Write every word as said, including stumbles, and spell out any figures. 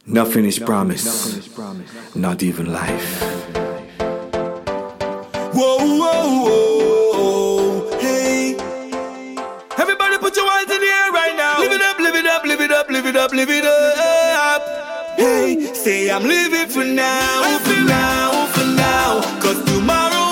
Nothing is promised, not even life. Whoa, whoa, whoa, hey. Everybody put your hands in the air right now. Live it up, live it up, live it up, live it up, live it up. Hey, say I'm living for now, for now, for now. Cause tomorrow